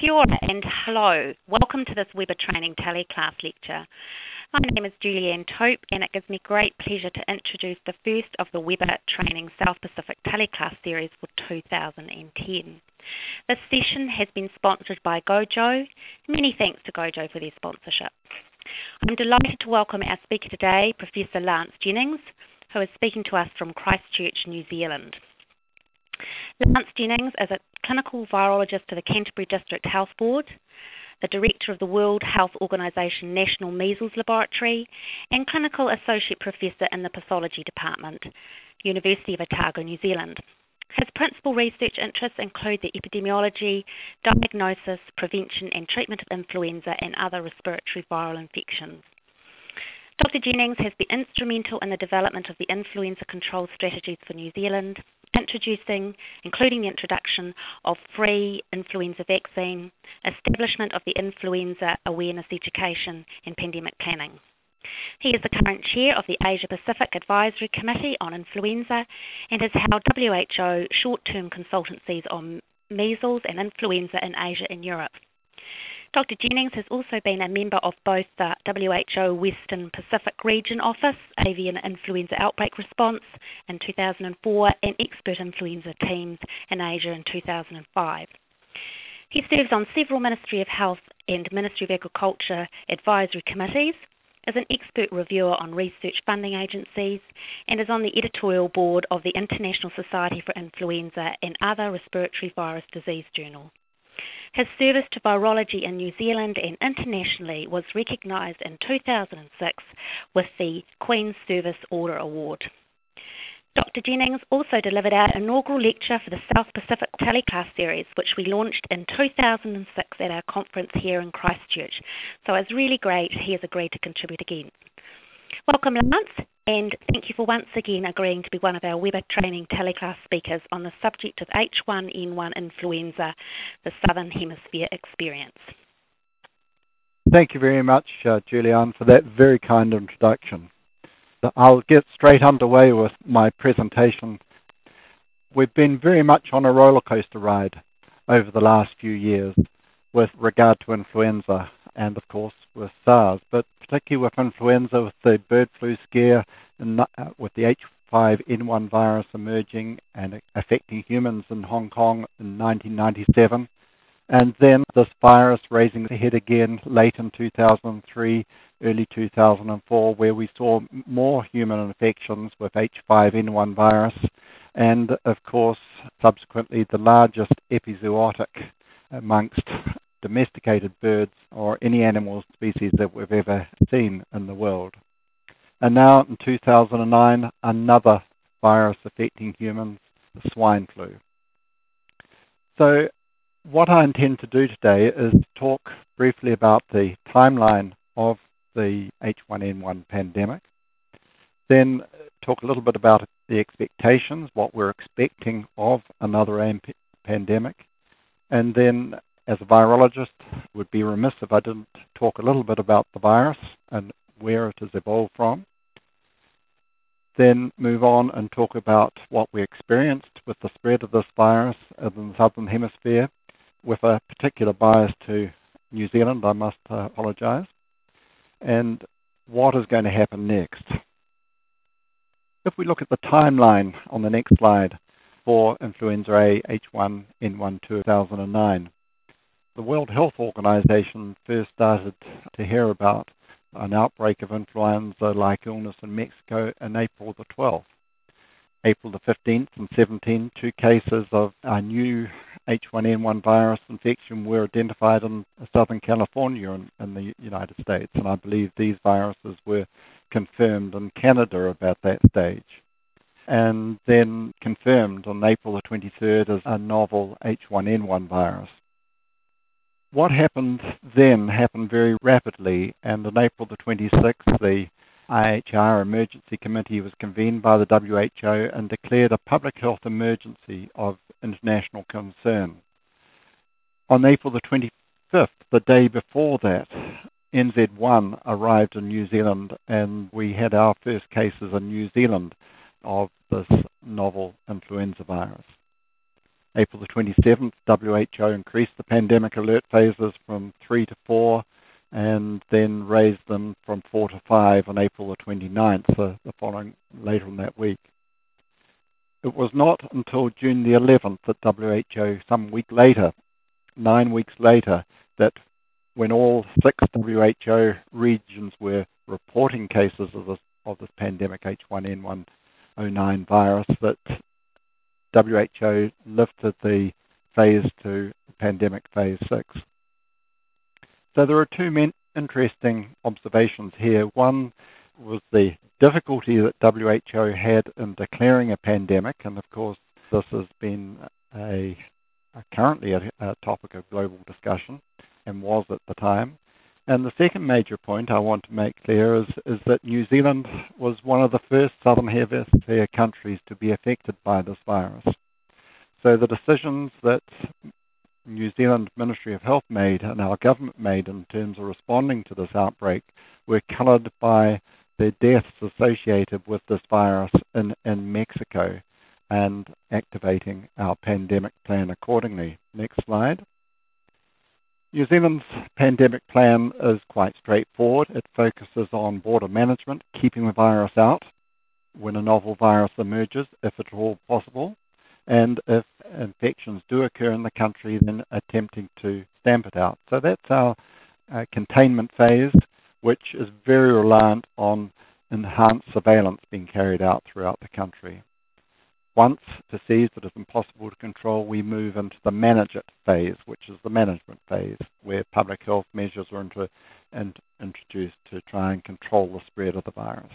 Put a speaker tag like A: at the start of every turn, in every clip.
A: Kia ora and hello. Welcome to this Weber Training Teleclass lecture. My name is Julianne Tope and it gives me great pleasure to introduce the first of the Weber Training South Pacific Teleclass series for 2010. This session has been sponsored by Gojo. Many thanks to Gojo for their sponsorship. I'm delighted to welcome our speaker today, Professor Lance Jennings, who is speaking to us from Christchurch, New Zealand. Lance Jennings is a clinical virologist to the Canterbury District Health Board, the Director of the World Health Organization National Measles Laboratory, and Clinical Associate Professor in the Pathology Department, University of Otago, New Zealand. His principal research interests include the epidemiology, diagnosis, prevention and treatment of influenza and other respiratory viral infections. Dr. Jennings has been instrumental in the development of the influenza control strategies for New Zealand, including the introduction of free influenza vaccine, establishment of the influenza awareness education and pandemic planning. He is the current chair of the Asia Pacific Advisory Committee on Influenza and has held WHO short-term consultancies on measles and influenza in Asia and Europe. Dr. Jennings has also been a member of both the WHO Western Pacific Region Office, Avian Influenza Outbreak Response in 2004, and expert influenza teams in Asia in 2005. He serves on several Ministry of Health and Ministry of Agriculture advisory committees, is an expert reviewer on research funding agencies, and is on the editorial board of the International Society for Influenza and Other Respiratory Virus Disease Journal. His service to virology in New Zealand and internationally was recognised in 2006 with the Queen's Service Order Award. Dr. Jennings also delivered our inaugural lecture for the South Pacific Teleclass series, which we launched in 2006 at our conference here in Christchurch. So it's really great he has agreed to contribute again. Welcome, Lance, and thank you for once again agreeing to be one of our Weber Training Teleclass speakers on the subject of H1N1 influenza, the Southern Hemisphere experience.
B: Thank you very much, Julianne, for that very kind introduction. I'll get straight underway with my presentation. We've been very much on a roller coaster ride over the last few years with regard to influenza and, of course, with SARS, but particularly with influenza, with the bird flu scare, and with the H5N1 virus emerging and affecting humans in Hong Kong in 1997, and then this virus raising its head again late in 2003, early 2004, where we saw more human infections with H5N1 virus, and of course, subsequently the largest epizootic amongst domesticated birds or any animal species that we've ever seen in the world. And now in 2009, another virus affecting humans, the swine flu. So what I intend to do today is talk briefly about the timeline of the H1N1 pandemic, then talk a little bit about the expectations, what we're expecting of another pandemic, and then as a virologist, would be remiss if I didn't talk a little bit about the virus and where it has evolved from. Then move on and talk about what we experienced with the spread of this virus in the Southern Hemisphere, with a particular bias to New Zealand, I must apologize, and what is going to happen next. If we look at the timeline on the next slide for influenza A H1N1 2009, the World Health Organization first started to hear about an outbreak of influenza-like illness in Mexico in April the 12th. April the 15th and 17th, 2 cases of a new H1N1 virus infection were identified in Southern California in the United States, and I believe these viruses were confirmed in Canada about that stage, and then confirmed on April the 23rd as a novel H1N1 virus. What happened then happened very rapidly, and on April the 26th, the IHR Emergency Committee was convened by the WHO and declared a public health emergency of international concern. On April the 25th, the day before that, NZ1 arrived in New Zealand, and we had our first cases in New Zealand of this novel influenza virus. April the 27th, WHO increased the pandemic alert phases from 3 to 4 and then raised them from 4 to 5 on April the 29th, the following later in that week. It was not until June the 11th that WHO, some week later, 9 weeks later, that when all 6 WHO regions were reporting cases of this pandemic H1N1 virus, that WHO lifted the phase to pandemic phase 6. So there are two interesting observations here. One was the difficulty that WHO had in declaring a pandemic, and of course this has been currently a topic of global discussion, and was at the time. And the second major point I want to make clear is that New Zealand was one of the first Southern Hemisphere countries to be affected by this virus. So the decisions that New Zealand Ministry of Health made and our government made in terms of responding to this outbreak were coloured by the deaths associated with this virus in Mexico, and activating our pandemic plan accordingly. Next slide. New Zealand's pandemic plan is quite straightforward. It focuses on border management, keeping the virus out when a novel virus emerges, if at all possible, and if infections do occur in the country, then attempting to stamp it out. So that's our containment phase, which is very reliant on enhanced surveillance being carried out throughout the country. Once perceived that it's impossible to control, we move into the manage it phase, which is the management phase, where public health measures are introduced to try and control the spread of the virus.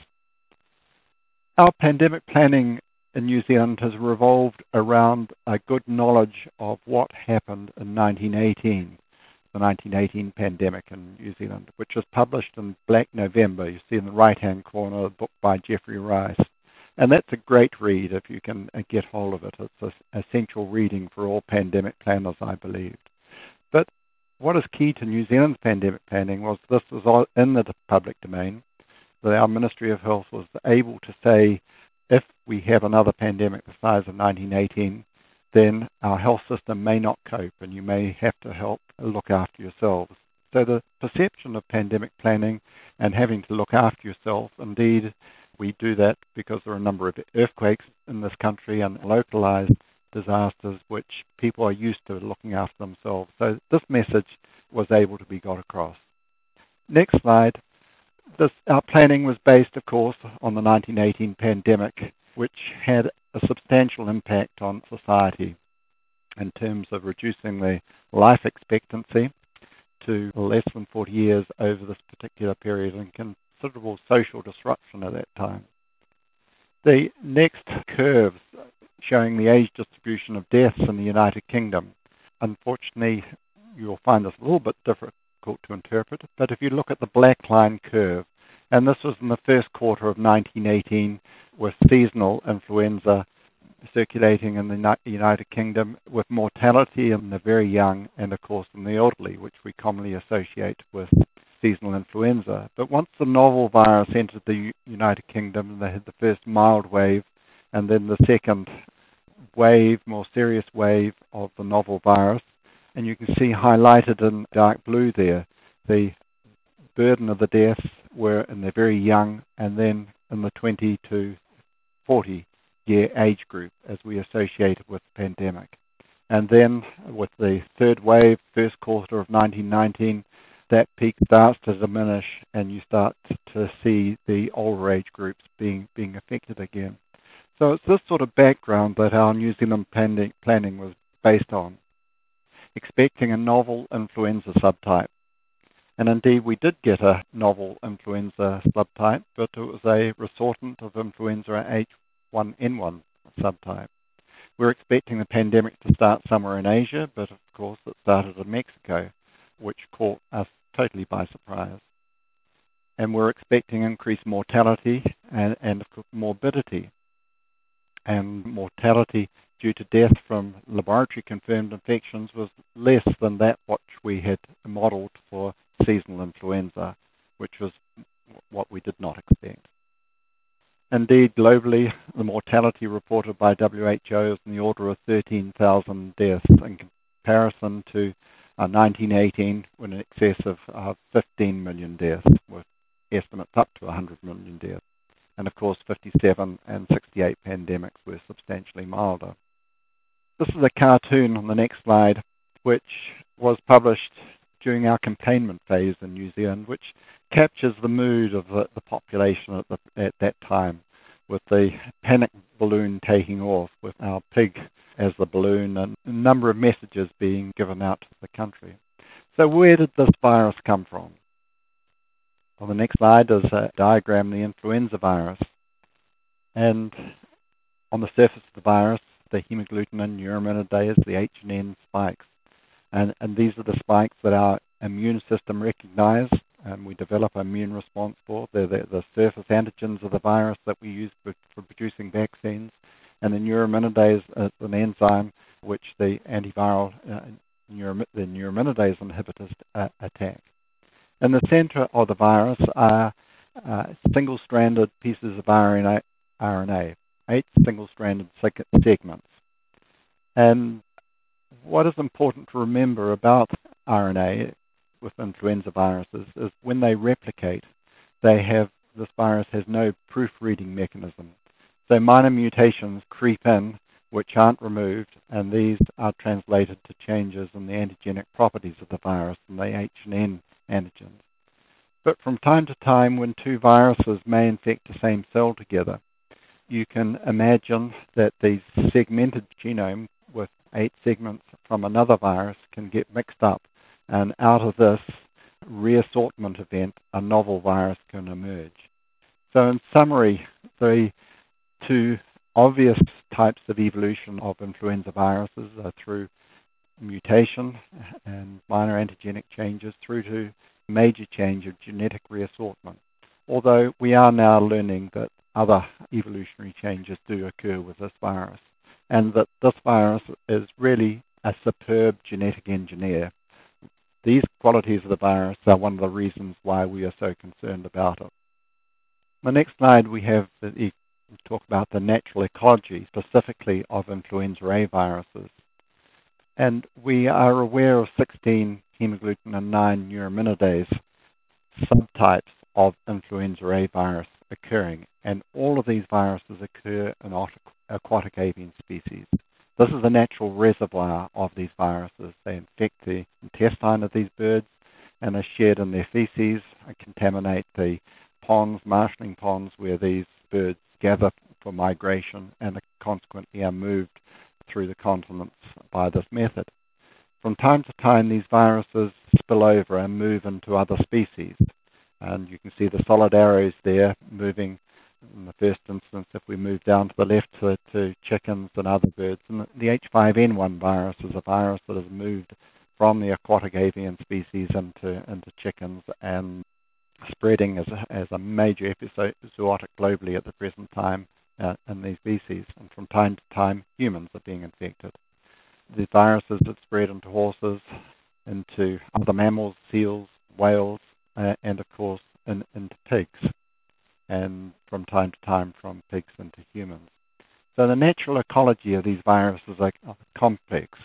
B: Our pandemic planning in New Zealand has revolved around a good knowledge of what happened in 1918, the 1918 pandemic in New Zealand, which was published in Black November. You see in the right-hand corner, a book by Geoffrey Rice. And that's a great read if you can get hold of it. It's an essential reading for all pandemic planners, I believe. But what is key to New Zealand's pandemic planning was this was all in the public domain, that our Ministry of Health was able to say, if we have another pandemic the size of 1918, then our health system may not cope and you may have to help look after yourselves. So the perception of pandemic planning and having to look after yourself, indeed, we do that because there are a number of earthquakes in this country and localized disasters which people are used to looking after themselves. So this message was able to be got across. Next slide. Our planning was based, of course, on the 1918 pandemic, which had a substantial impact on society in terms of reducing the life expectancy to less than 40 years over this particular period, and considerable social disruption at that time. The next curves showing the age distribution of deaths in the United Kingdom. Unfortunately, you'll find this a little bit difficult to interpret, but if you look at the black line curve, and this was in the first quarter of 1918 with seasonal influenza circulating in the United Kingdom, with mortality in the very young and of course in the elderly, which we commonly associate with seasonal influenza. But once the novel virus entered the United Kingdom, they had the first mild wave and then the second wave, more serious wave of the novel virus. And you can see highlighted in dark blue there, the burden of the deaths were in the very young and then in the 20 to 40 year age group as we associated with the pandemic. And then with the third wave, first quarter of 1919, that peak starts to diminish and you start to see the older age groups being affected again. So it's this sort of background that our New Zealand planning was based on, expecting a novel influenza subtype. And indeed we did get a novel influenza subtype, but it was a resortant of influenza H1N1 subtype. We're expecting the pandemic to start somewhere in Asia, but of course it started in Mexico, which caught us totally by surprise. And we're expecting increased mortality and morbidity. And mortality due to death from laboratory confirmed infections was less than that which we had modeled for seasonal influenza, which was what we did not expect. Indeed, globally, the mortality reported by WHO is in the order of 13,000 deaths in comparison to 1918, when in excess of 15 million deaths, with estimates up to 100 million deaths. And of course, 57 and 68 pandemics were substantially milder. This is a cartoon on the next slide, which was published during our containment phase in New Zealand, which captures the mood of the population at that time, with the panic balloon taking off, with our pig as the balloon, and a number of messages being given out to the country. So where did this virus come from? On the next slide is a diagram of the influenza virus. And on the surface of the virus, the hemagglutinin, neuraminidase, the H and N spikes. And these are the spikes that our immune system recognize, and we develop an immune response for. They're the surface antigens of the virus that we use for producing vaccines. And the neuraminidase is an enzyme which the antiviral the neuraminidase inhibitors attack. In the center of the virus are single-stranded pieces of RNA, 8 single-stranded segments. And what is important to remember about RNA with influenza viruses is when they replicate, this virus has no proofreading mechanism. So minor mutations creep in which aren't removed, and these are translated to changes in the antigenic properties of the virus and the H and N antigens. But from time to time, when two viruses may infect the same cell together, you can imagine that these segmented genome with 8 segments from another virus can get mixed up, and out of this reassortment event, a novel virus can emerge. So in summary, the two obvious types of evolution of influenza viruses are through mutation and minor antigenic changes through to major change of genetic reassortment. Although we are now learning that other evolutionary changes do occur with this virus, and that this virus is really a superb genetic engineer. These qualities of the virus are one of the reasons why we are so concerned about it. The next slide we have talk about the natural ecology, specifically of influenza A viruses. And we are aware of 16 hemagglutinin and 9 neuraminidase subtypes of influenza A virus occurring, and all of these viruses occur in aquatic avian species. This is a natural reservoir of these viruses. They infect the intestine of these birds and are shed in their feces and contaminate the ponds, marshalling ponds, where these birds gather for migration and consequently are moved through the continents by this method. From time to time, these viruses spill over and move into other species. And you can see the solid arrows there moving. In the first instance, if we move down to the left to chickens and other birds. And the H5N1 virus is a virus that has moved from the aquatic avian species into chickens and spreading as a major epizootic globally at the present time in these species. And from time to time, humans are being infected. The viruses that spread into horses, into other mammals, seals, whales, and of course into pigs. And from time to time from pigs into humans. So the natural ecology of these viruses are complex.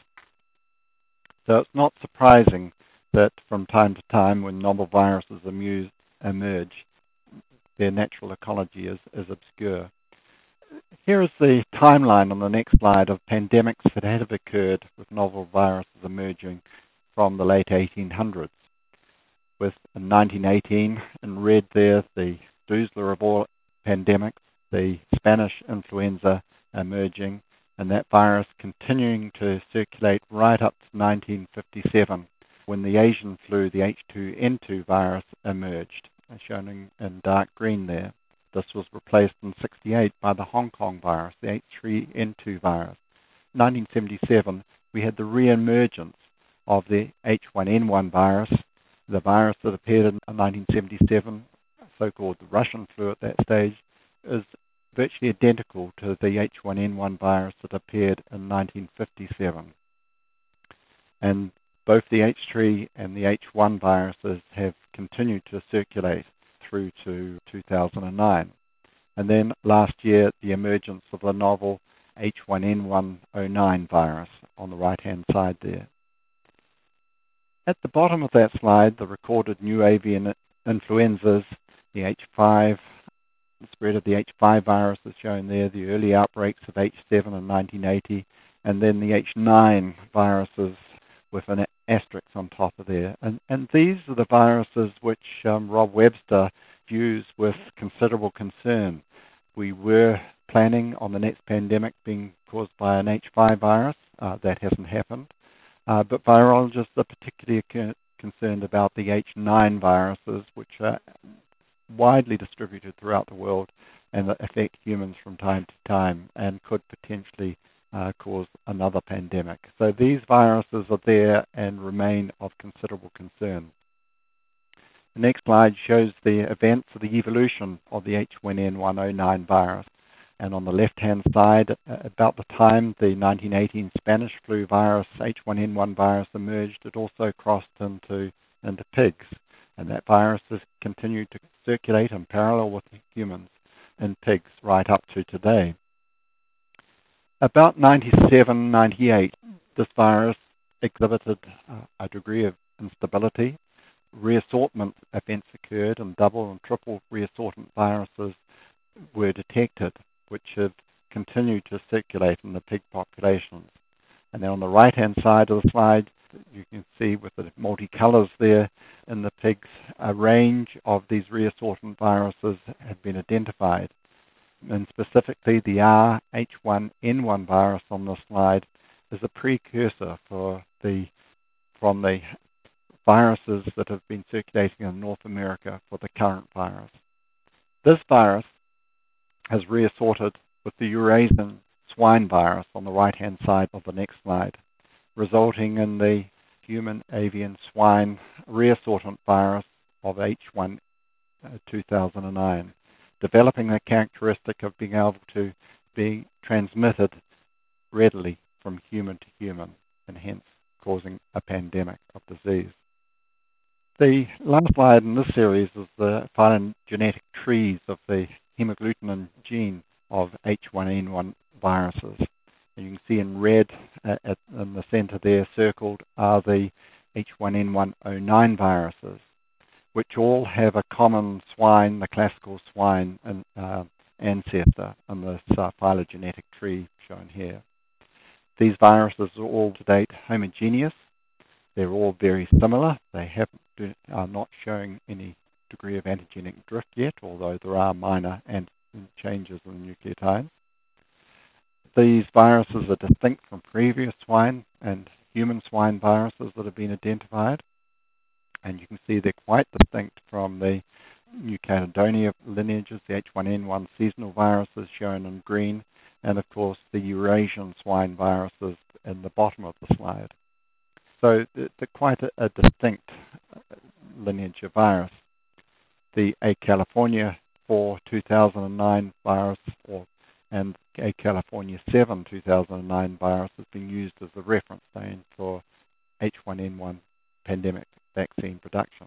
B: So it's not surprising that from time to time when novel viruses emerge, their natural ecology is obscure. Here is the timeline on the next slide of pandemics that have occurred with novel viruses emerging from the late 1800s. With in 1918, in red there, the doozler of all pandemics, the Spanish influenza emerging, and that virus continuing to circulate right up to 1957, when the Asian flu, the H2N2 virus, emerged, as shown in dark green there. This was replaced in 1968 by the Hong Kong virus, the H3N2 virus. In 1977, we had the re-emergence of the H1N1 virus, the virus that appeared in 1977, so-called the Russian flu at that stage, is virtually identical to the H1N1 virus that appeared in 1957. And both the H3 and the H1 viruses have continued to circulate through to 2009. and then last year the emergence of the novel H1N109 virus on the right-hand side there. At the bottom of that slide, the recorded new avian influenzas, the H5, the spread of the H5 virus is shown there, the early outbreaks of H7 in 1980, and then the H9 viruses with an asterisk on top of there. And these are the viruses which Rob Webster views with considerable concern. We were planning on the next pandemic being caused by an H5 virus. That hasn't happened. But virologists are particularly concerned about the H9 viruses, which are widely distributed throughout the world and that affect humans from time to time and could potentially cause another pandemic. So these viruses are there and remain of considerable concern. The next slide shows the events of the evolution of the H1N109 virus. And on the left-hand side, about the time the 1918 Spanish flu virus, H1N1 virus, emerged, it also crossed into pigs. And that virus has continued to circulate in parallel with humans in pigs right up to today. About 97, 98, this virus exhibited a degree of instability. Reassortment events occurred and double and triple reassortant viruses were detected, which have continued to circulate in the pig populations. And then on the right-hand side of the slide, you can see with the multicolors there in the pigs, a range of these reassortant viruses have been identified. And specifically, the Rh1N1 virus on this slide is a precursor from the viruses that have been circulating in North America for the current virus. This virus has reassorted with the Eurasian swine virus on the right-hand side of the next slide, resulting in the human avian swine reassortant virus of H1 2009, developing the characteristic of being able to be transmitted readily from human to human and hence causing a pandemic of disease. The last slide in this series is the phylogenetic trees of the hemagglutinin gene of H1N1 viruses. And you can see in red in the center there circled are the H1N109 viruses, which all have a common swine, the classical swine ancestor in this phylogenetic tree shown here. These viruses are all to date homogeneous. They're all very similar. They are not showing any degree of antigenic drift yet, although there are minor changes in nucleotides. These viruses are distinct from previous swine and human swine viruses that have been identified. And you can see they're quite distinct from the New Caledonia lineages, the H1N1 seasonal viruses shown in green, and of course the Eurasian swine viruses in the bottom of the slide. So they're quite a distinct lineage of virus. The A. California 4 2009 virus and A. California 7 2009 virus has been used as the reference name for H1N1 pandemic vaccine production.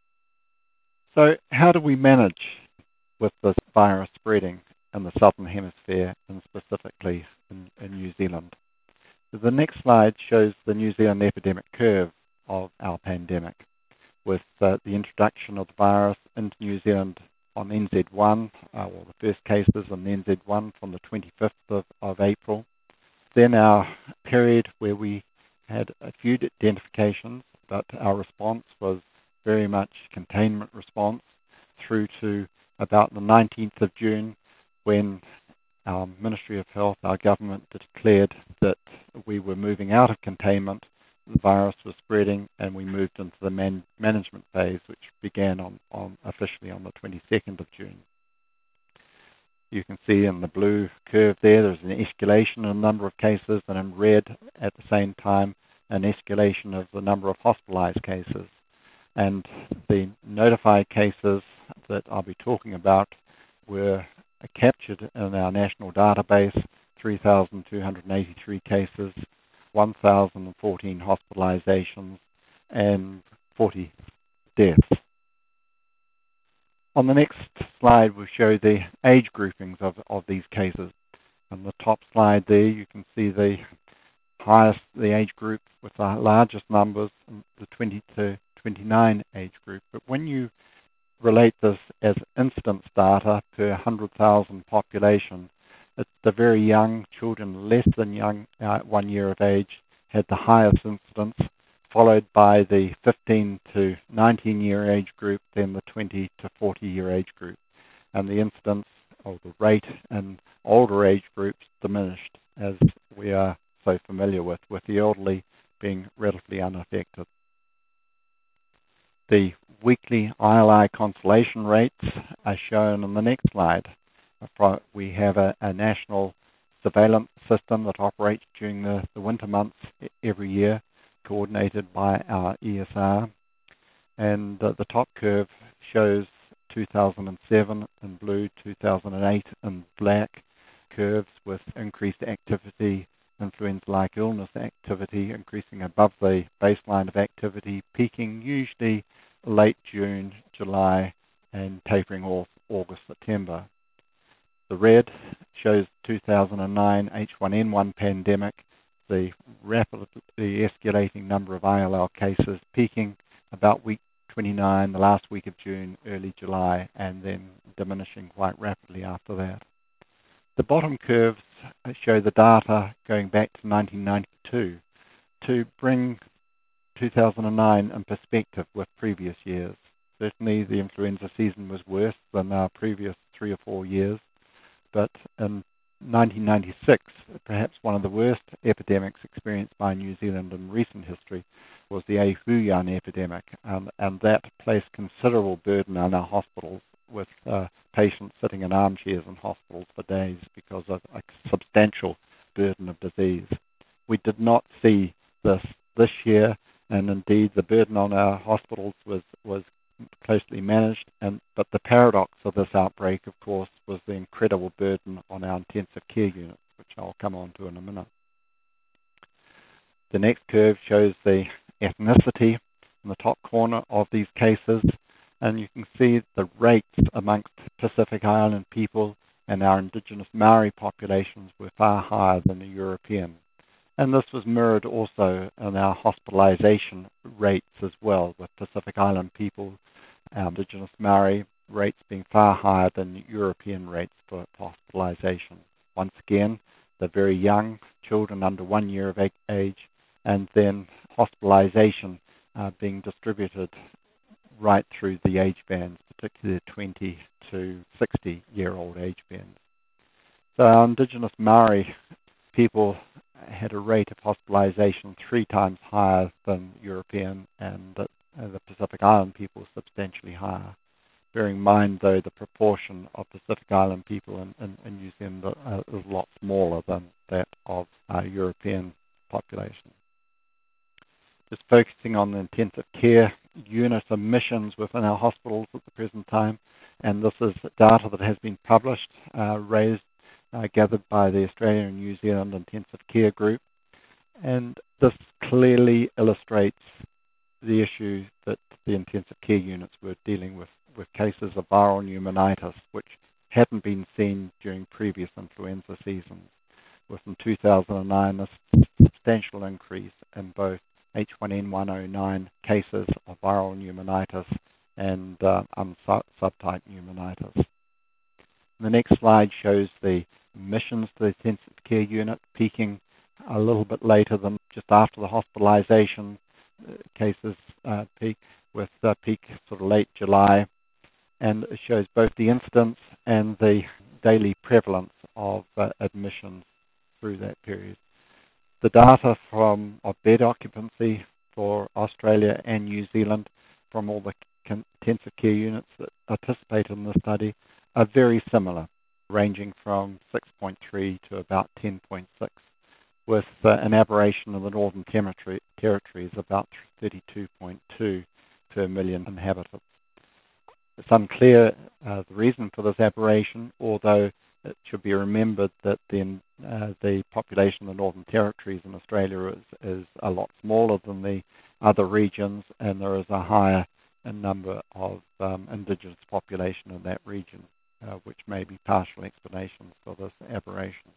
B: So how do we manage with this virus spreading in the southern hemisphere and specifically in New Zealand? So the next slide shows the New Zealand epidemic curve of our pandemic, with the introduction of the virus into New Zealand on NZ1, or the first cases on NZ1 from the 25th of April. Then our period where we had a few identifications, but our response was very much containment response through to about the 19th of June, when our Ministry of Health, our government, declared that we were moving out of containment, the virus was spreading, and we moved into the management phase, which began officially on the 22nd of June. You can see in the blue curve there's an escalation in the number of cases, and in red at the same time an escalation of the number of hospitalized cases. And the notified cases that I'll be talking about were captured in our national database, 3,283 cases, 1,014 hospitalizations, and 40 deaths. On the next slide, we'll show the age groupings of these cases. On the top slide there, you can see the age group with the largest numbers, the 20 to 29 age group. But when you relate this as incidence data per 100,000 population, it's the very young children, less than 1 year of age, had the highest incidence, followed by the 15 to 19 year age group, then the 20 to 40 year age group. And the incidence or the rate in older age groups diminished, as we are so familiar with the elderly being relatively unaffected. The weekly ILI consultation rates are shown on the next slide. We have a national surveillance system that operates during the winter months every year, coordinated by our ESR. And the top curve shows 2007 in blue, 2008 in black, curves with increased activity, influenza-like illness activity increasing above the baseline of activity, peaking usually late June, July, and tapering off August, September. The red shows 2009 H1N1 pandemic, the rapidly escalating number of ILL cases peaking about week 29, the last week of June, early July, and then diminishing quite rapidly after that. The bottom curves show the data going back to 1992 to bring 2009 in perspective with previous years. Certainly the influenza season was worse than our previous 3 or 4 years, but in 1996, perhaps one of the worst epidemics experienced by New Zealand in recent history was the A Huyan epidemic, and that placed considerable burden on our hospitals, with patients sitting in armchairs in hospitals for days because of a substantial burden of disease. We did not see this year, and indeed the burden on our hospitals was closely managed, but the paradox of this outbreak, of course, was the incredible burden on our intensive care units, which I'll come on to in a minute. The next curve shows the ethnicity in the top corner of these cases, and you can see the rates amongst Pacific Island people and our indigenous Maori populations were far higher than the European. And this was mirrored also in our hospitalization rates as well, with Pacific Island people, our indigenous Maori rates being far higher than European rates for hospitalization. Once again, the very young children under 1 year of age, and then hospitalization being distributed right through the age bands, particularly the 20 to 60-year-old age bands. So our indigenous Maori people had a rate of hospitalization 3 times higher than European, and the Pacific Island people substantially higher. Bearing in mind, though, the proportion of Pacific Island people in New Zealand is a lot smaller than that of our European population. Just focusing on the intensive care unit admissions within our hospitals at the present time, and this is data that has been published, gathered by the Australia and New Zealand Intensive Care Group, and this clearly illustrates the issue that the intensive care units were dealing with cases of viral pneumonitis, which hadn't been seen during previous influenza seasons, with in 2009 a substantial increase in both H1N109 cases of viral pneumonitis and subtype pneumonitis. The next slide shows the admissions to the intensive care unit peaking a little bit later than just after the hospitalization cases peak, with peak sort of late July, and it shows both the incidence and the daily prevalence of admissions through that period. The data of bed occupancy for Australia and New Zealand from all the intensive care units that participated in the study are very similar, ranging from 6.3 to about 10.6, with an aberration in the Northern Territories about 32.2 per million inhabitants. It's unclear the reason for this aberration, although it should be remembered that the population of the Northern Territories in Australia is a lot smaller than the other regions, and there is a higher a number of indigenous population in that region, which may be partial explanations for this aberration.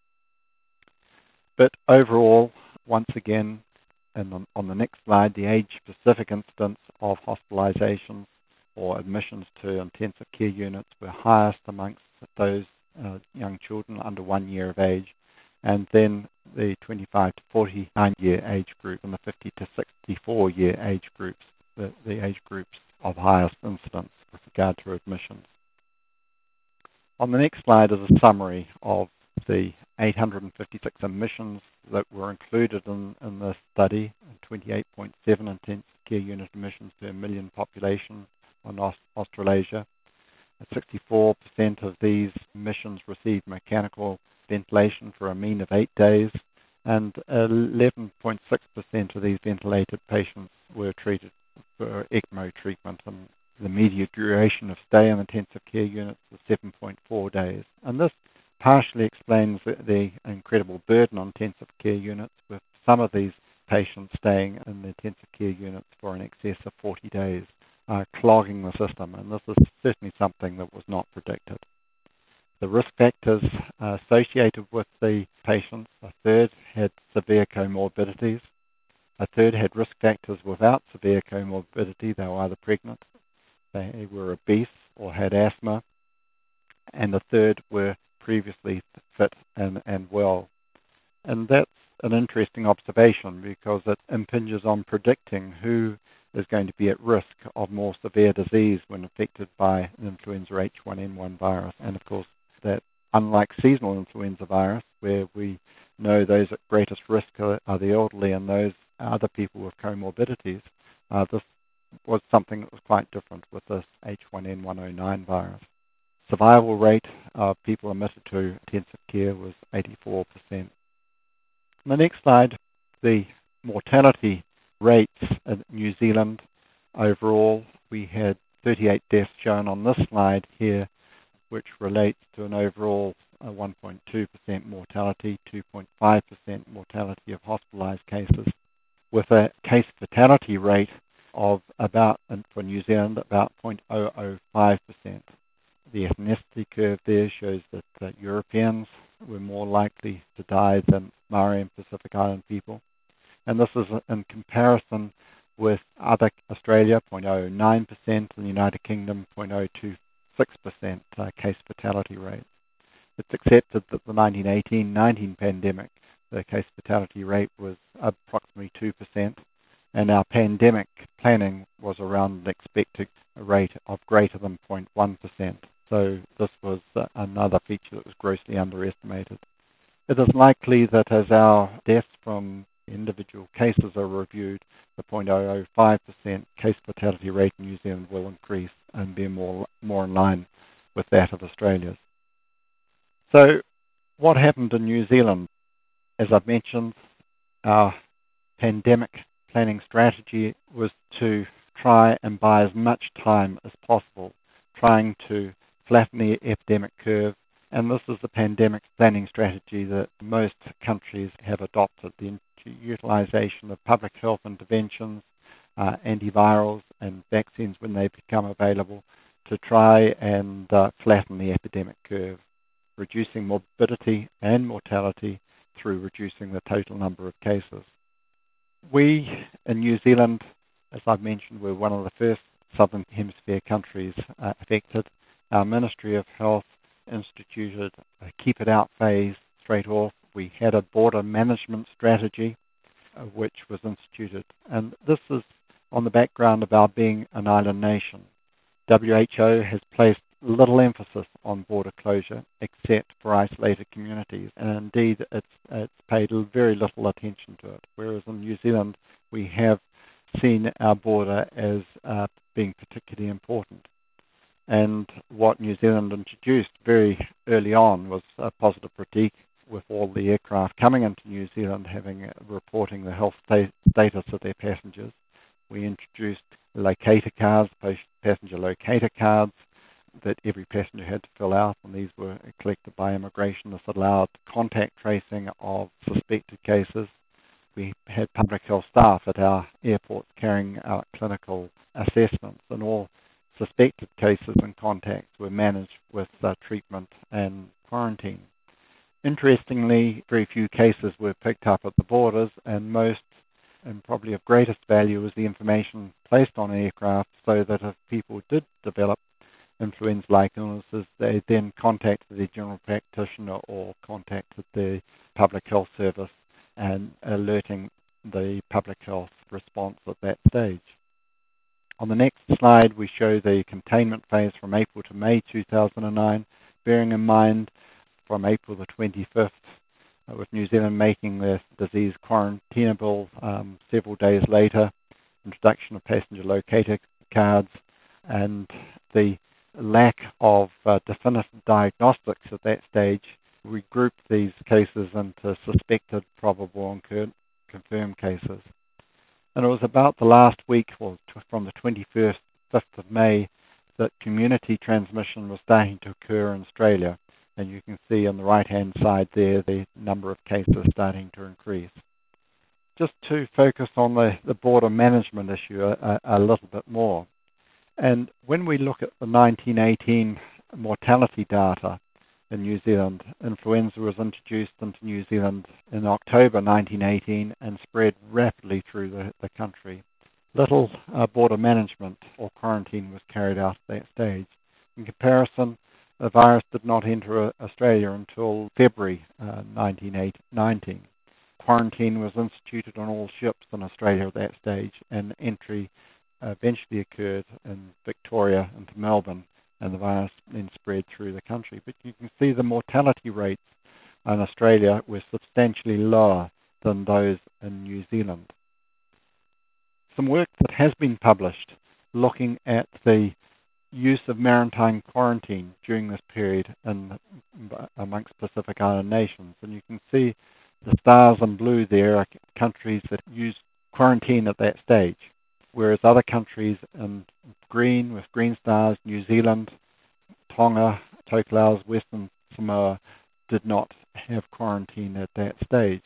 B: But overall, once again, and on the next slide, the age-specific incidence of hospitalizations or admissions to intensive care units were highest amongst those young children under 1 year of age, and then the 25 to 49 year age group and the 50 to 64 year age groups, the age groups of highest incidence with regard to admissions. On the next slide is a summary of the 856 admissions that were included in this study, 28.7 intensive care unit admissions per million population on Australasia. 64% of these admissions received mechanical ventilation for a mean of 8 days, and 11.6% of these ventilated patients were treated for ECMO treatment, and the median duration of stay in intensive care units was 7.4 days. And this partially explains the incredible burden on intensive care units, with some of these patients staying in the intensive care units for in excess of 40 days, clogging the system, and this is certainly something that was not predicted. The risk factors associated with the patients: a third had severe comorbidities, a third had risk factors without severe comorbidity, they were either pregnant, they were obese or had asthma, and a third were previously fit and well. And that's an interesting observation because it impinges on predicting who is going to be at risk of more severe disease when affected by influenza H1N1 virus. And of course, that unlike seasonal influenza virus, where we know those at greatest risk are the elderly and those other people with comorbidities, this was something that was quite different with this H1N109 virus. Survival rate of people admitted to intensive care was 84%. On the next slide, the mortality rates in New Zealand. Overall, we had 38 deaths shown on this slide here, which relates to an overall 1.2% mortality, 2.5% mortality of hospitalized cases, with a case fatality rate of about, for New Zealand, about 0.005%. The ethnicity curve there shows that Europeans were more likely to die than Maori and Pacific Island people. And this is in comparison with other Australia, 0.09%, and the United Kingdom, 0.026% case fatality rate. It's accepted that the 1918-19 pandemic, the case fatality rate was approximately 2%, and our pandemic planning was around an expected rate of greater than 0.1%. So this was another feature that was grossly underestimated. It is likely that as our deaths from individual cases are reviewed, the 0.005% case fatality rate in New Zealand will increase and be more in line with that of Australia's. So what happened in New Zealand? As I've mentioned, our pandemic planning strategy was to try and buy as much time as possible, trying to flatten the epidemic curve. And this is the pandemic planning strategy that most countries have adopted, the utilization of public health interventions, antivirals and vaccines when they become available, to try and flatten the epidemic curve, reducing morbidity and mortality through reducing the total number of cases. We in New Zealand, as I've mentioned, were one of the first Southern Hemisphere countries affected. Our Ministry of Health instituted a keep it out phase straight off. We had a border management strategy which was instituted, and this is on the background of our being an island nation. WHO has placed little emphasis on border closure except for isolated communities, and indeed it's paid very little attention to it, whereas in New Zealand we have seen our border as being particularly important. And what New Zealand introduced very early on was a positive critique, with all the aircraft coming into New Zealand reporting the health status of their passengers. We introduced locator cards, passenger locator cards, that every passenger had to fill out, and these were collected by immigration. This allowed contact tracing of suspected cases. we had public health staff at our airports carrying out clinical assessments, and all suspected cases and contacts were managed with treatment and quarantine. Interestingly, very few cases were picked up at the borders, and most, and probably of greatest value, was the information placed on aircraft so that if people did develop influenza-like illnesses, they then contacted their general practitioner or contacted the public health service and alerting the public health response at that stage. On the next slide, we show the containment phase from April to May 2009, bearing in mind from April the 25th, with New Zealand making the disease quarantinable several days later, introduction of passenger locator cards, and the lack of definitive diagnostics at that stage, we grouped these cases into suspected, probable, and confirmed cases. And it was about the last week, or from the 21st, 5th of May, that community transmission was starting to occur in Australia. And you can see on the right-hand side there the number of cases starting to increase. Just to focus on the border management issue a little bit more. And when we look at the 1918 mortality data in New Zealand, influenza was introduced into New Zealand in October 1918 and spread rapidly through the country. Little border management or quarantine was carried out at that stage. In comparison, the virus did not enter Australia until February 1919. Quarantine was instituted on all ships in Australia at that stage, and entry eventually occurred in Victoria into Melbourne, and the virus then spread through the country. But you can see the mortality rates in Australia were substantially lower than those in New Zealand. Some work that has been published looking at the use of maritime quarantine during this period amongst Pacific Island nations. And you can see the stars in blue there are countries that use quarantine at that stage, whereas other countries in green, with green stars, New Zealand, Tonga, Tokelau's, Western Samoa, did not have quarantine at that stage.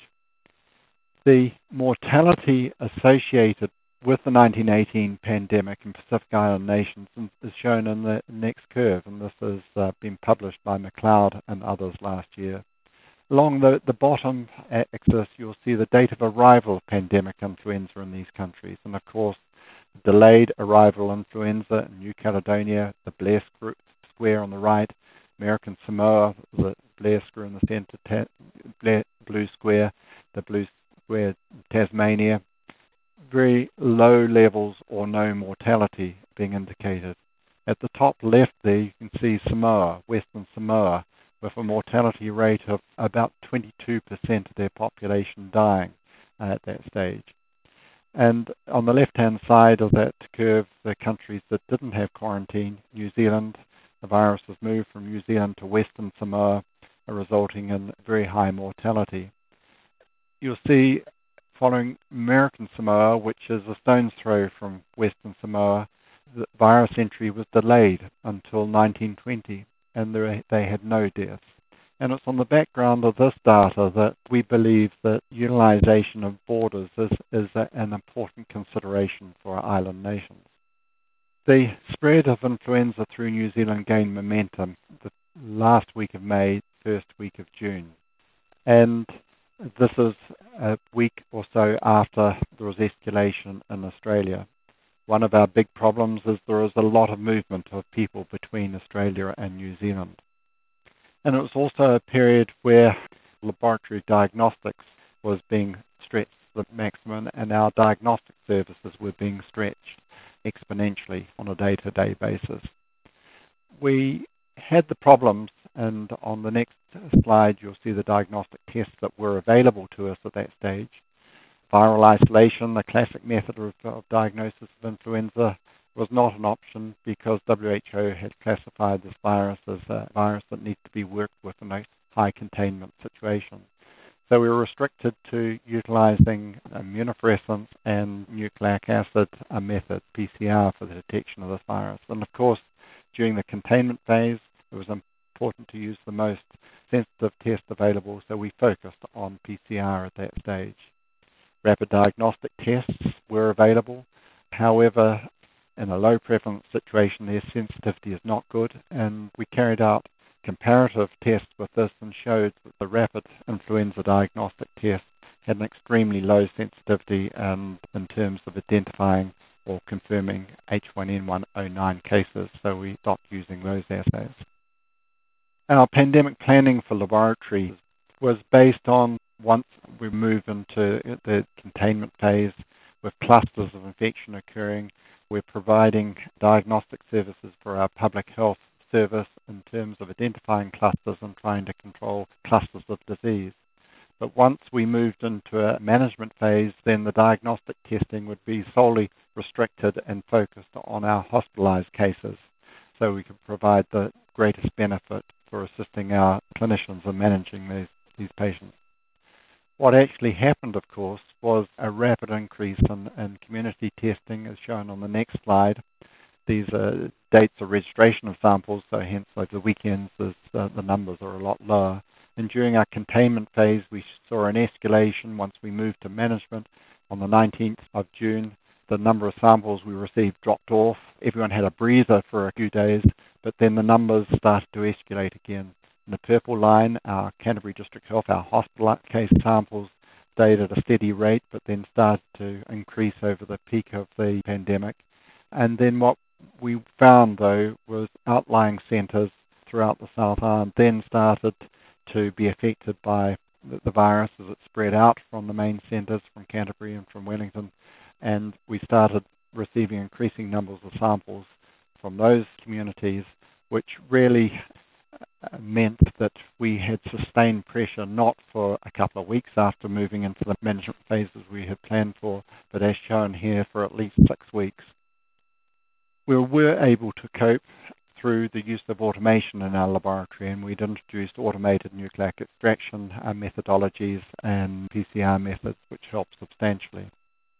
B: The mortality associated with the 1918 pandemic in Pacific Island nations is shown in the next curve, and this has been published by McLeod and others last year. Along the bottom axis, you'll see the date of arrival of pandemic influenza in these countries, and of course, delayed arrival influenza in New Caledonia, the Blair Square on the right, American Samoa, the Blair Square in the center, blue square, the blue square Tasmania. Very low levels or no mortality being indicated. At the top left there, you can see Samoa, Western Samoa, with a mortality rate of about 22% of their population dying at that stage. And on the left-hand side of that curve, the countries that didn't have quarantine, New Zealand, the virus has moved from New Zealand to Western Samoa, resulting in very high mortality. You'll see, following American Samoa, which is a stone's throw from Western Samoa, the virus entry was delayed until 1920, and they had no deaths. And it's on the background of this data that we believe that utilization of borders is an important consideration for our island nations. The spread of influenza through New Zealand gained momentum the last week of May, first week of June. And this is a week or so after there was escalation in Australia. One of our big problems is there is a lot of movement of people between Australia and New Zealand. And it was also a period where laboratory diagnostics was being stretched to the maximum, and our diagnostic services were being stretched exponentially on a day-to-day basis. We had the problems, and on the next slide you'll see the diagnostic tests that were available to us at that stage. Viral isolation, the classic method of diagnosis of influenza, was not an option because WHO had classified this virus as a virus that needs to be worked with in a high containment situation. So we were restricted to utilizing immunofluorescence and nucleic acid method, PCR, for the detection of this virus. And of course, during the containment phase, it was important to use the most sensitive test available, so we focused on PCR at that stage. rapid diagnostic tests were available. However, in a low prevalence situation, their sensitivity is not good, and we carried out comparative tests with this and showed that the rapid influenza diagnostic test had an extremely low sensitivity in terms of identifying or confirming H1N1 cases, so we stopped using those assays. Our pandemic planning for laboratory was based on, once we move into the containment phase with clusters of infection occurring, we're providing diagnostic services for our public health service in terms of identifying clusters and trying to control clusters of disease. But once we moved into a management phase, then the diagnostic testing would be solely restricted and focused on our hospitalized cases, so we could provide the greatest benefit for assisting our clinicians in managing these patients. What actually happened, of course, was a rapid increase in community testing, as shown on the next slide. These are dates of registration of samples, so hence over the weekends the numbers are a lot lower. And during our containment phase, we saw an escalation once we moved to management. On the 19th of June, the number of samples we received dropped off. Everyone had a breather for a few days, but then the numbers started to escalate again. In the purple line, our Canterbury District Health, our hospital case samples stayed at a steady rate, but then started to increase over the peak of the pandemic. And then what we found, though, was outlying centres throughout the South Island then started to be affected by the virus as it spread out from the main centres, from Canterbury and from Wellington, and we started receiving increasing numbers of samples from those communities, which really meant that we had sustained pressure not for a couple of weeks after moving into the management phases we had planned for, but as shown here, for at least 6 weeks. We were able to cope through the use of automation in our laboratory, and we'd introduced automated nucleic extraction methodologies and PCR methods, which helped substantially.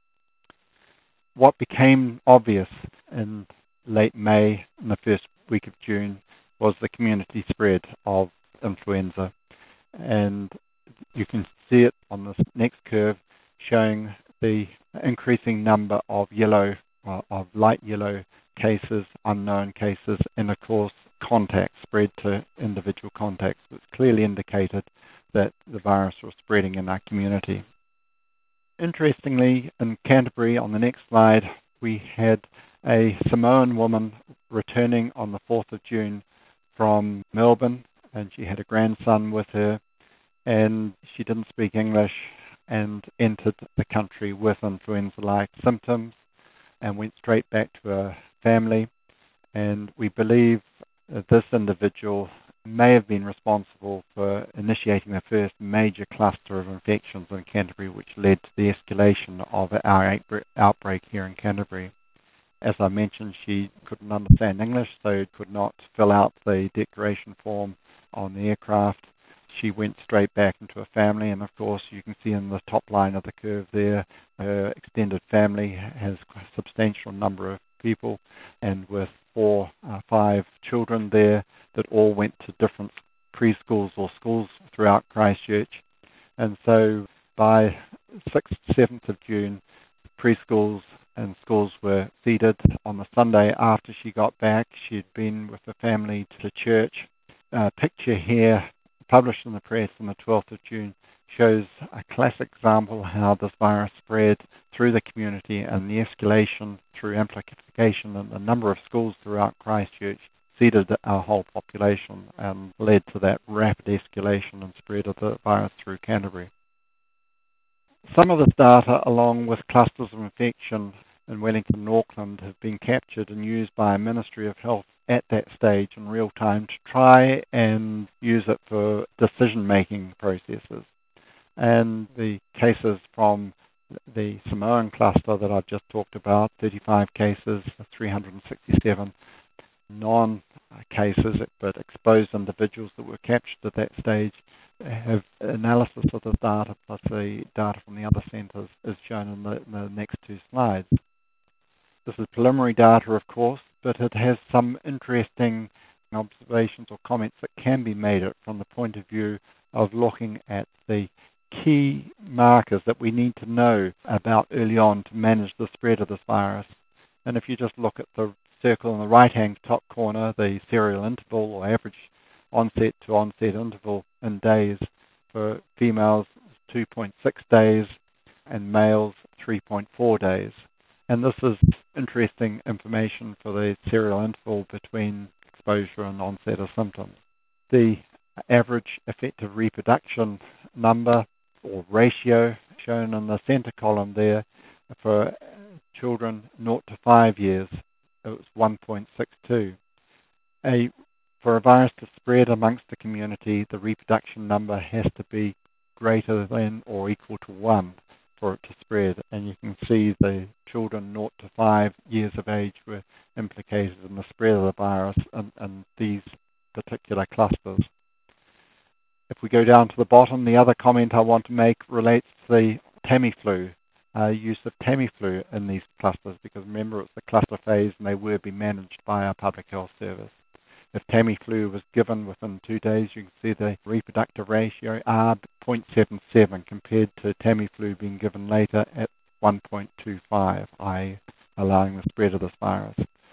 B: What became obvious in late May and the first week of June was the community spread of influenza, and you can see it on this next curve showing the increasing number of light yellow cases, unknown cases, and of course contacts spread to individual contacts, which clearly indicated that the virus was spreading in our community. Interestingly, in Canterbury, on the next slide, we had a Samoan woman returning on the 4th of June from Melbourne, and she had a grandson with her, and she didn't speak English and entered the country with influenza-like symptoms and went straight back to her family. And we believe that this individual may have been responsible for initiating the first major cluster of infections in Canterbury, which led to the escalation of our outbreak here in Canterbury. As I mentioned, she couldn't understand English, so could not fill out the declaration form on the aircraft. She went straight back into her family, and of course you can see in the top line of the curve there, her extended family has a substantial number of people, and with 5 children there that all went to different preschools or schools throughout Christchurch. And so by 6th, 7th of June, preschools and schools were seeded. On the Sunday after she got back, she had been with the family to church. A picture here, published in the press on the 12th of June, shows a classic example how this virus spread through the community, and the escalation through amplification in the number of schools throughout Christchurch seeded our whole population and led to that rapid escalation and spread of the virus through Canterbury. Some of this data, along with clusters of infection in Wellington and Auckland, have been captured and used by a Ministry of Health at that stage in real time to try and use it for decision-making processes. And the cases from the Samoan cluster that I've just talked about, 35 cases, 367 non-cases, but exposed individuals that were captured at that stage, have analysis of the data plus the data from the other centres is shown in the next 2 slides. This is preliminary data, of course, but it has some interesting observations or comments that can be made from the point of view of looking at the key markers that we need to know about early on to manage the spread of this virus. And if you just look at the circle in the right-hand top corner, the serial interval or average onset to onset interval in days, for females 2.6 days and males 3.4 days. And this is interesting information for the serial interval between exposure and onset of symptoms. The average effective reproduction number or ratio shown in the center column there for children 0 to 5 years, it was 1.62. For a virus to spread amongst the community, the reproduction number has to be greater than or equal to 1 for it to spread. And you can see the children 0 to 5 years of age were implicated in the spread of the virus in these particular clusters. If we go down to the bottom, the other comment I want to make relates to the Tamiflu, use of Tamiflu in these clusters, because remember it's the cluster phase and they were being managed by our public health service. If Tamiflu was given within 2 days, you can see the reproductive ratio R 0.77 compared to Tamiflu being given later at 1.25, i.e. allowing the spread of this virus.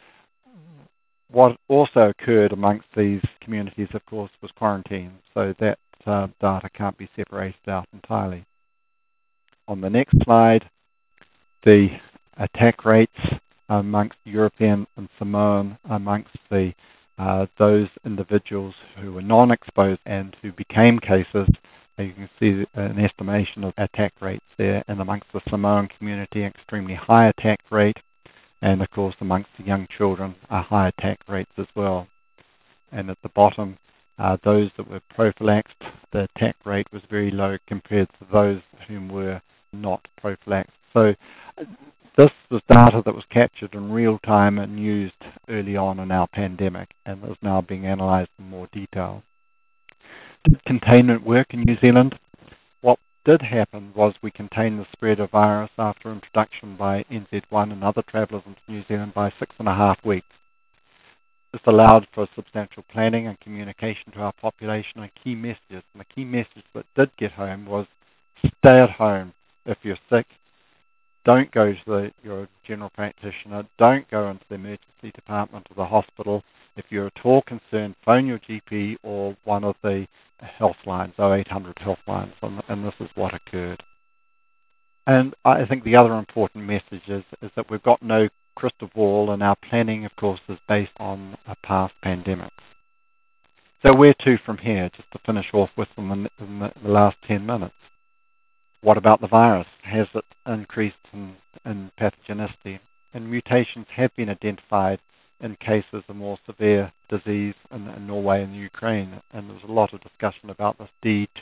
B: What also occurred amongst these communities, of course, was quarantine, so that data can't be separated out entirely. On the next slide, the attack rates amongst European and Samoan amongst the those individuals who were non-exposed and who became cases. You can see an estimation of attack rates there, and amongst the Samoan community, extremely high attack rate, and of course amongst the young children, high attack rates as well. And at the bottom, those that were prophylaxed, the attack rate was very low compared to those whom were not prophylaxed. So this was data that was captured in real time and used early on in our pandemic, and is now being analysed in more detail. Did containment work in New Zealand? What did happen was we contained the spread of virus after introduction by NZ1 and other travellers into New Zealand by 6.5 weeks. This allowed for substantial planning and communication to our population on key messages. And the key message that did get home was stay at home if you're sick. Don't go to your general practitioner. Don't go into the emergency department of the hospital. If you're at all concerned, phone your GP or one of the health lines, 0800 health lines, and this is what occurred. And I think the other important message is that we've got no crystal ball, and our planning, of course, is based on past pandemics. So where to from here, just to finish off with in the last 10 minutes? What about the virus? Has it increased in pathogenicity? And mutations have been identified in cases of more severe disease in Norway and Ukraine. And there's a lot of discussion about this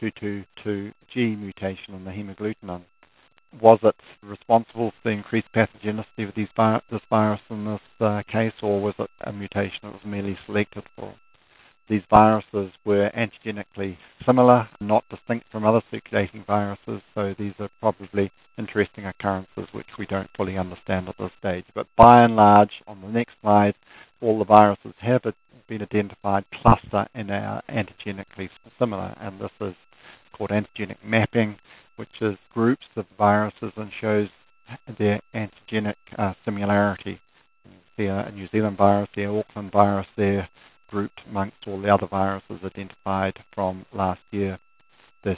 B: D222G mutation in the hemagglutinin. Was it responsible for the increased pathogenicity of this virus in this case, or was it a mutation that was merely selected for? These viruses were antigenically similar, not distinct from other circulating viruses, so these are probably interesting occurrences which we don't fully understand at this stage. But by and large, on the next slide, all the viruses have been identified, cluster, and are antigenically similar, and this is called antigenic mapping, which is groups of viruses and shows their antigenic similarity. The New Zealand virus, the Auckland virus there, grouped amongst all the other viruses identified from last year. This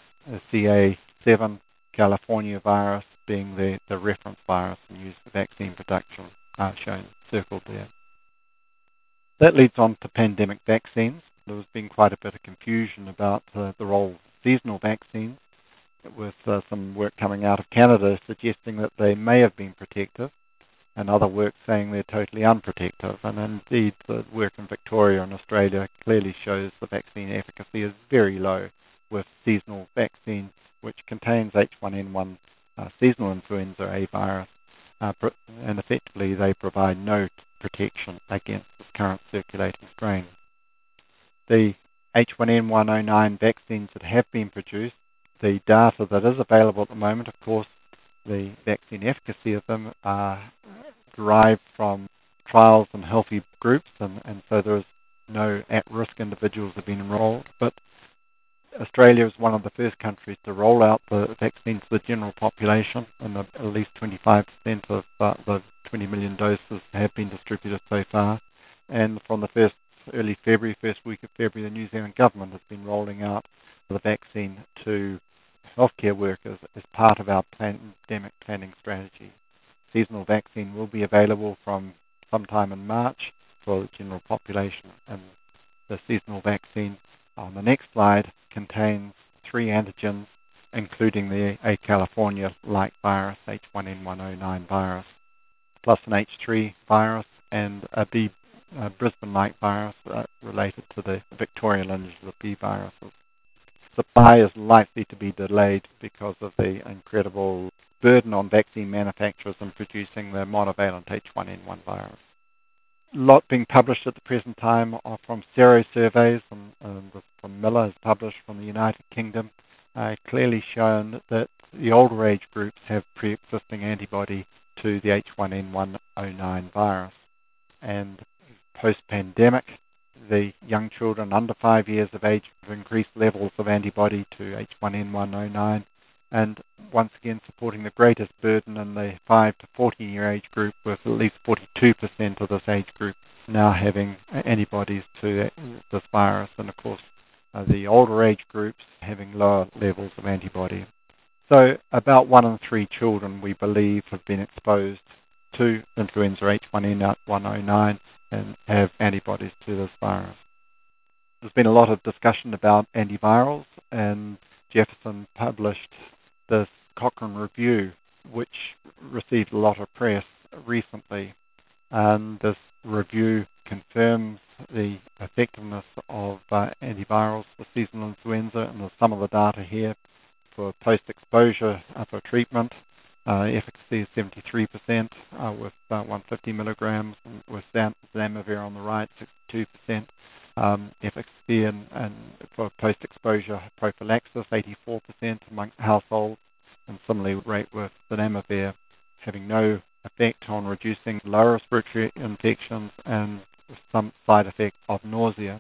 B: CA7 California virus being the reference virus and used for vaccine production, shown circled there. That leads on to pandemic vaccines. There has been quite a bit of confusion about the role of seasonal vaccines, with some work coming out of Canada suggesting that they may have been protective, and other work saying they're totally unprotective. And indeed, the work in Victoria and Australia clearly shows the vaccine efficacy is very low with seasonal vaccine, which contains H1N1 seasonal influenza A virus, and effectively they provide no protection against this current circulating strain. The H1N109 vaccines that have been produced, the data that is available at the moment, of course, the vaccine efficacy of them are derived from trials in healthy groups, and so there is no at-risk individuals have been enrolled. But Australia is one of the first countries to roll out the vaccine to the general population, and at least 25% of the 20 million doses have been distributed so far. And from the first week of February, the New Zealand government has been rolling out the vaccine to healthcare workers as part of our pandemic planning strategy. Seasonal vaccine will be available from sometime in March for the general population, and the seasonal vaccine on the next slide contains 3 antigens, including the A. California-like virus, H1N109 virus, plus an H3 virus and a B. Brisbane-like virus related to the Victoria lineage of the B viruses. Supply is likely to be delayed because of the incredible burden on vaccine manufacturers in producing the monovalent H1N1 virus. A lot being published at the present time are from serosurveys, and from Miller has published from the United Kingdom, clearly shown that the older age groups have pre-existing antibody to the H1N109 virus. And post-pandemic, the young children under 5 years of age have increased levels of antibody to H1N109, and once again supporting the greatest burden in the 5 to 14-year age group, with at least 42% of this age group now having antibodies to this virus, and of course the older age groups having lower levels of antibody. So about 1 in 3 children, we believe, have been exposed to influenza H1N109 and have antibodies to this virus. There's been a lot of discussion about antivirals, and Jefferson published this Cochrane Review, which received a lot of press recently. And this review confirms the effectiveness of antivirals for seasonal influenza, and there's some of the data here for post-exposure for treatment. Efficacy is 73% with 150 milligrams, and with Zanamivir on the right, 62%. Efficacy and for post-exposure prophylaxis, 84% among households, and similarly rate with Zanamivir, having no effect on reducing lower respiratory infections and some side effects of nausea.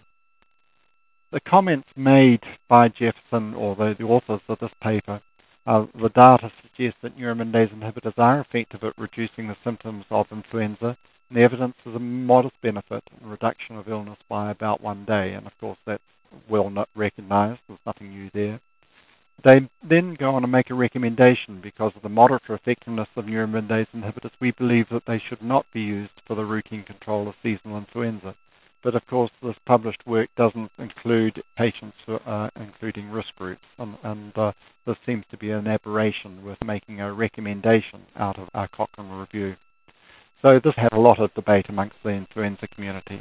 B: The comments made by Jefferson, or the authors of this paper, the data suggests that neuraminidase inhibitors are effective at reducing the symptoms of influenza, and the evidence is a modest benefit in reduction of illness by about 1 day, and of course that's well not recognized, there's nothing new there. They then go on to make a recommendation. Because of the moderate effectiveness of neuraminidase inhibitors, we believe that they should not be used for the routine control of seasonal influenza. But of course, this published work doesn't include patients including risk groups, and this seems to be an aberration with making a recommendation out of our Cochrane Review. So this had a lot of debate amongst the influenza community.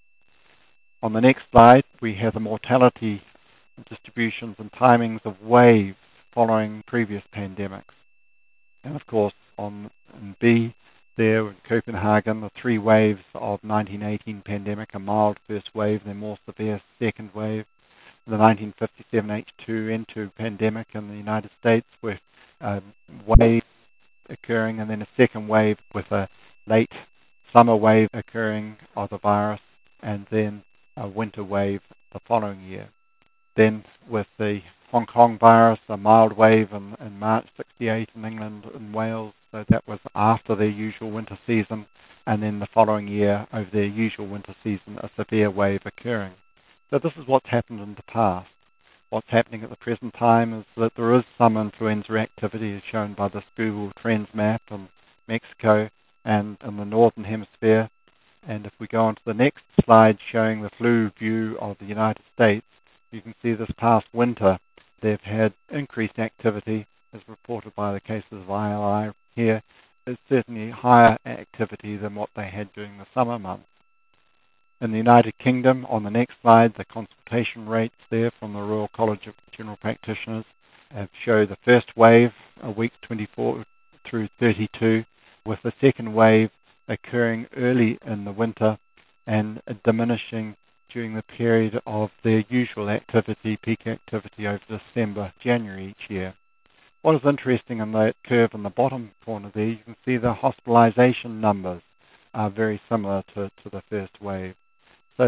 B: On the next slide, we have the mortality distributions and timings of waves following previous pandemics. And of course, in B, there in Copenhagen, the 3 waves of 1918 pandemic, a mild first wave, then more severe second wave. The 1957 H2N2 pandemic in the United States, with a wave occurring, and then a second wave with a late summer wave occurring of the virus, and then a winter wave the following year. Then with the Hong Kong virus, a mild wave in March 68 in England and Wales, so that was after their usual winter season, and then the following year, over their usual winter season, a severe wave occurring. So this is what's happened in the past. What's happening at the present time is that there is some influenza activity, as shown by this Google Trends map in Mexico and in the Northern Hemisphere. And if we go on to the next slide showing the flu view of the United States, you can see this past winter they've had increased activity, as reported by the cases of ILI here. It's certainly higher activity than what they had during the summer months. In the United Kingdom, on the next slide, the consultation rates there from the Royal College of General Practitioners show the first wave, weeks 24 through 32, with the second wave occurring early in the winter and diminishing during the period of their usual activity, peak activity over December, January each year. What is interesting in that curve in the bottom corner there, you can see the hospitalization numbers are very similar to the first wave. So that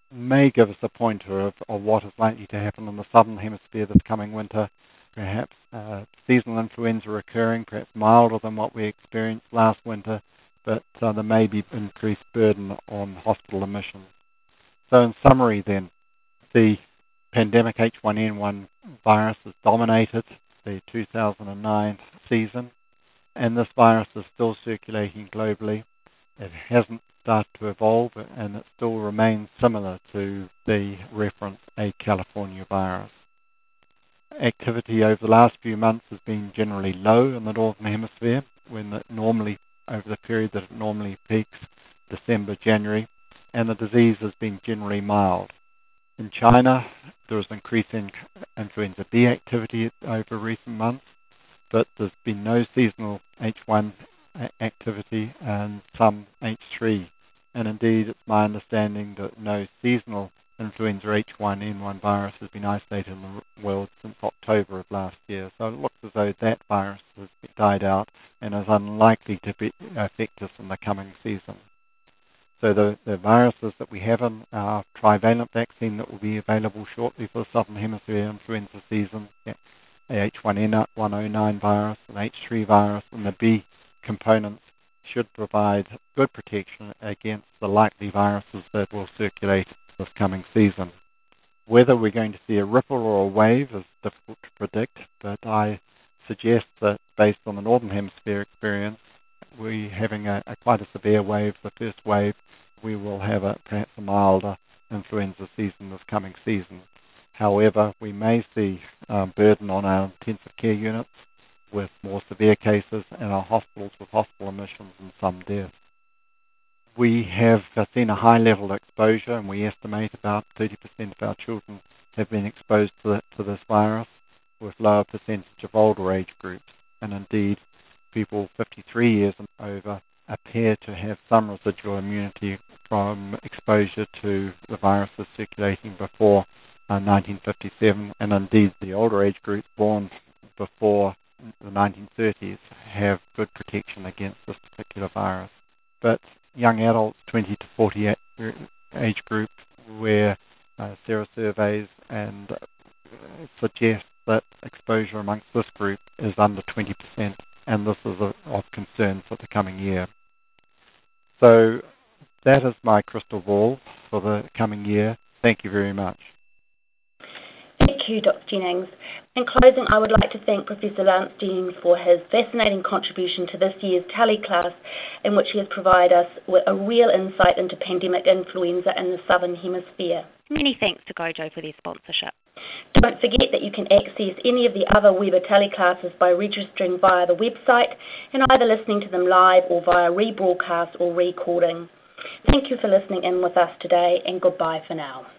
B: may give us a pointer of what is likely to happen in the southern hemisphere this coming winter. Perhaps seasonal influenza occurring, perhaps milder than what we experienced last winter, but there may be increased burden on hospital admissions. So in summary then, the pandemic H1N1 virus has dominated the 2009 season, and this virus is still circulating globally. It hasn't started to evolve, and it still remains similar to the reference A California virus. Activity over the last few months has been generally low in the northern hemisphere, when it normally, over the period that it normally peaks, December, January, and the disease has been generally mild. In China, there is increasing influenza B activity over recent months, but there's been no seasonal H1 activity and some H3. And indeed, it's my understanding that no seasonal influenza H1N1 virus has been isolated in the world since October of last year. So it looks as though that virus has died out and is unlikely to affect us in the coming season. So the viruses that we have in our trivalent vaccine that will be available shortly for the Southern Hemisphere influenza season, the H1N1 virus, an H3 virus, and the B components should provide good protection against the likely viruses that will circulate this coming season. Whether we're going to see a ripple or a wave is difficult to predict, but I suggest that based on the Northern Hemisphere experience, we're having quite a severe wave, the first wave. We will have perhaps a milder influenza season this coming season. However, we may see burden on our intensive care units with more severe cases and our hospitals with hospital admissions and some deaths. We have seen a high level of exposure, and we estimate about 30% of our children have been exposed to this virus, with lower percentage of older age groups. And indeed, people 53 years and over appear to have some residual immunity from exposure to the viruses circulating before 1957, and indeed the older age group born before the 1930s have good protection against this particular virus. But young adults, 20 to 40 age group, where serosurveys and suggest that exposure amongst this group is under 20%, and this is of concern for the coming year. So that is my crystal ball for the coming year. Thank you very much.
C: Thank you, Dr. Jennings. In closing, I would like to thank Professor Lance Jennings for his fascinating contribution to this year's Tele class, in which he has provided us with a real insight into pandemic influenza in the Southern Hemisphere.
A: Many thanks to Gojo for their sponsorship.
C: Don't forget that you can access any of the other Weber teleclasses by registering via the website and either listening to them live or via rebroadcast or recording. Thank you for listening in with us today, and goodbye for now.